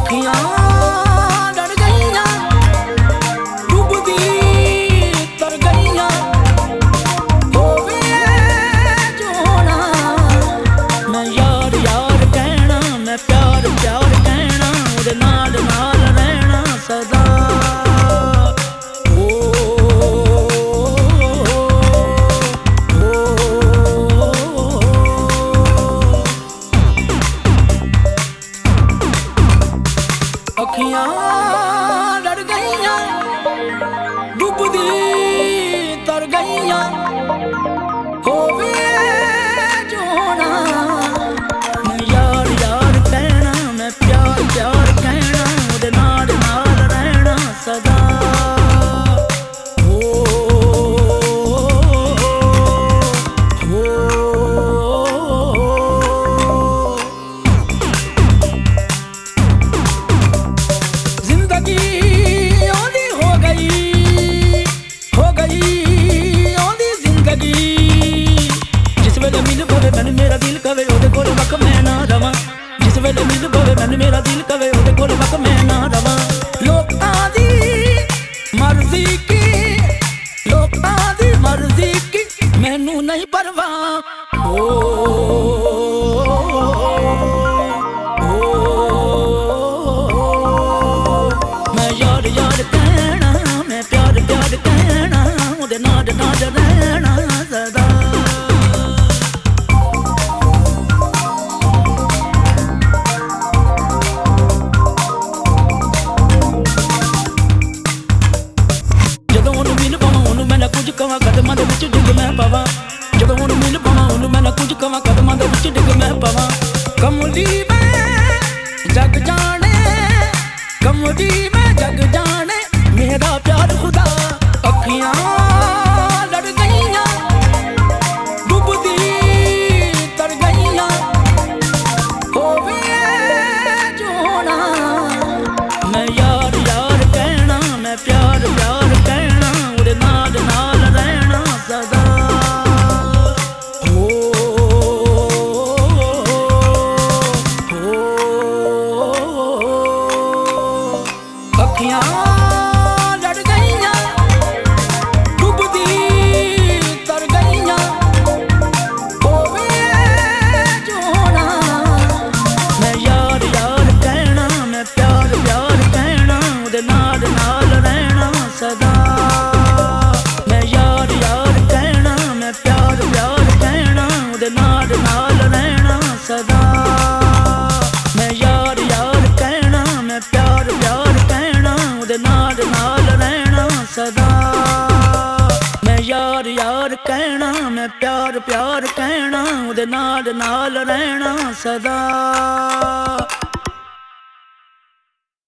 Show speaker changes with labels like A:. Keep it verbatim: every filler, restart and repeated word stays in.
A: ਅੱਖੀਆਂ ਡਰ ਗਈਆਂ ਡੁੱਬਦੀ ਤਰ ਗਈਆਂ ਹੋਵੇ ਜੋ ਹੋਣਾ ਮੈਂ ਯਾਰ ਯਾਰ ਕਹਿਣਾ ਮੈਂ ਪਿਆਰ ਪਿਆਰ ਕਹਿਣਾ ਉਹਦੇ ਨਾਲ ਨਾਲ ਰਹਿਣਾ ਸਦਾ ਅੱਖੀਆਂ ਡਰ ਗਈਆਂ ਡੁੱਬਦੀ ਤਰ ਗਈਆਂ ਹੋਵੇ ਜੋ ਹੋਣਾ ਮੈਂ ਯਾਰ ਯਾਰ ਕਹਿਣਾ ਮੈਂ ਪਿਆਰ ਪਿਆਰ ਕਹਿਣਾ ਉਹਦੇ ਨਾਲ ਨਾਲ ਰਹਿਣਾ ਸਦਾ मैंने मेरा दिल कवे ओदे कोल वक मैं ना रवां जिस वेले मिल पवे मैंने मेरा दिल कवे ओदे कोल वक मैं ना रवां लोकां दी मर्जी की लोकां दी मर्जी की मैनू नहीं परवाह ओ मैं यार यार कहना मैं प्यार प्यार कहना ओदे नाल नाल रहना सदा कुछ कवां कदमां दे विच डिग मैं पवां जदों ओनू मिल पावां ओनू मैं ना कुछ कवां कदमां दे विच डिग मैं पवां कमली मैं जग जाने कमली मैं जग जाने मेरा प्यार खुदा अखियां लड़ गईयां डुबदी तर गईयां होवे जो होना मैं यार यार कहना मैं प्यार प्यार कहना ਉਹਦੇ ਨਾਲ ਨਾਲ ਰਹਿਣਾ ਸਦਾ ਹੋ ਅੱਖੀਆਂ ਲੜ ਗਈਆਂ ਡੁੱਬਦੀ ਤਰ ਗਈਆਂ ਹੋਵੇ ਜੋ ਹੋਣਾ ਮੈਂ ਯਾਰ ਯਾਰ ਕਹਿਣਾ ਮੈਂ ਪਿਆਰ ਪਿਆਰ ਕਹਿਣਾ ਉਹਦੇ ਨਾਲ ਨਾਲ ਰਹਿਣਾ ਸਦਾ मैं यार यार कहना मैं प्यार प्यार कहना ਉਹਦੇ ਨਾਲ ਨਾਲ ਰਹਿਣਾ ਸਦਾ मैं यार यार कहना मैं प्यार प्यार कहना ਉਹਦੇ ਨਾਲ ਨਾਲ ਰਹਿਣਾ ਸਦਾ मैं यार यार कहना मैं प्यार प्यार कहना ਉਹਦੇ ਨਾਲ ਨਾਲ ਰਹਿਣਾ ਸਦਾ